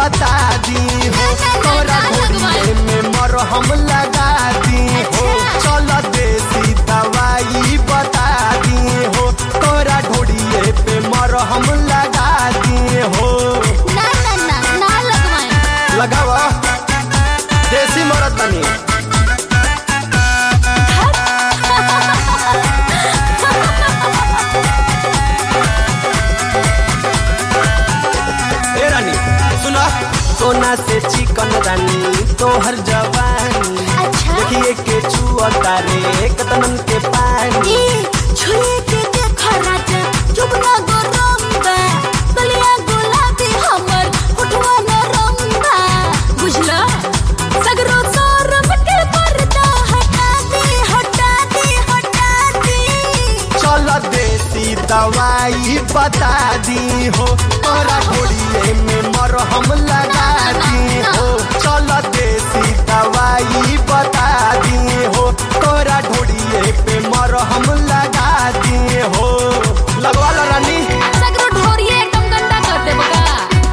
बता दी हो, तोरा ढोड़िए में मरहम लगा दी हो। चल देसी दवाई बता दी हो, तोरा ढोड़िए पे मरहम लगा दी हो। ना ना ना ना लगवाए। लगावा देसी मरद बनी। ए रानी सुना, सोना से चिकन रानी तोहर जवानी। अच्छा देखिए के छुआ तारे कतनन के पानी। छुए के देखा राजा जुगना गरम बा, बलिया गुलाबी हमर होठवा नरम बा। बुझला सगरो शरम के पर्दा हटा दे हटा दे हटा दे। चल देसी दवाई बता दी हो, तोरा ढोड़िए में मरहम लगा दी हो। चल देसी दवाई बता दी हो, तोरा ढोड़िए पे मरहम लगा दी हो। लगवा ला रानी। सगरो ढोरिए एकदम गंदा कर दे बका।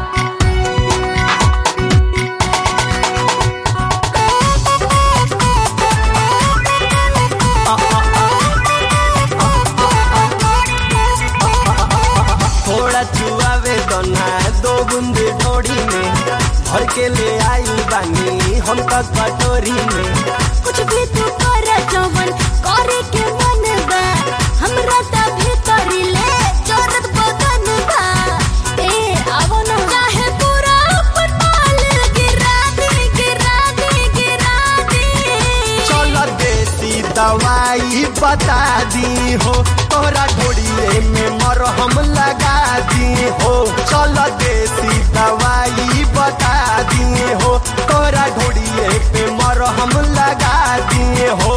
थोड़ा चुआवे दोना दो बूंद ढोड़ी में, भर के ले आई बानी हम तक कटोरी में। कुछ भी तू कर जवन करे के मन बा, हमरा त भीतर ले जरत बदन बा। ए आवो ना चाहे पूरा अपन माल गिरा दे गिरा दे गिरा दे। चल देसी दवाई बता दी हो, तोरा ढोड़िए में मरहम लगा दी हो। चल देसी दवाई बता दी हो, तोरा ढोड़िए पे मरहम लगा दी हो।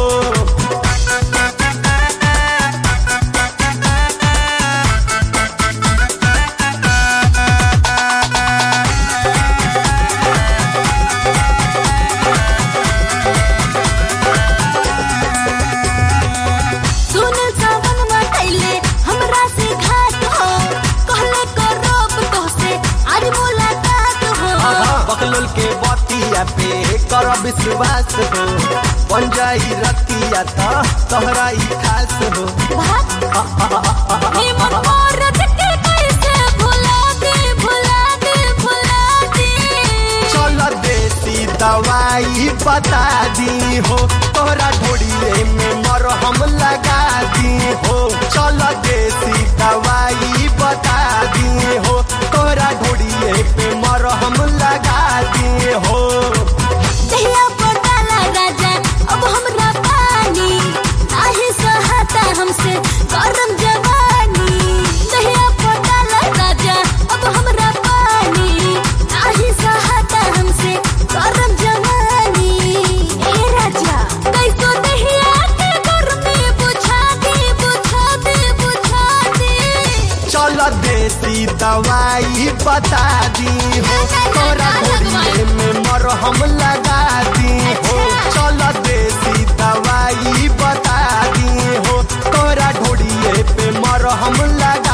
सुन सावन मटैले हमरा से घाट हो, कहले करब तोहसे आज मुलाकात हो। बकलोल के बतिया पे कर विश्वास हो, बन जाई रतिया तो तोहरा ही खास हो। निमन औरत के कैसे भुला दे भुला दे भुला दे। चल देसी दवाई बता दी हो, तोरा ढोड़िए में मरहम लगा दी हो। चल देसी दवाई बता दी हो, तोरा ढोड़िए पे मरहम लगा दी हो। दहिया पटाला राजा अब हमरा पानी, नाही सहता हमसे गरम जवानी। दहिया पटाला राजा अब हमरा पानी, नाही सहता हमसे गरम जवानी। ए राजा कैसो दहिया के गर्मी बुझा दे बुझा दे बुझा दे। चल देसी दवाई बता दी हो, तोरा ढोड़िए में मरहम लगा दी हो। चल देसी दवाई बता दी हो, तोरा ढोड़िए पे मरहम लगा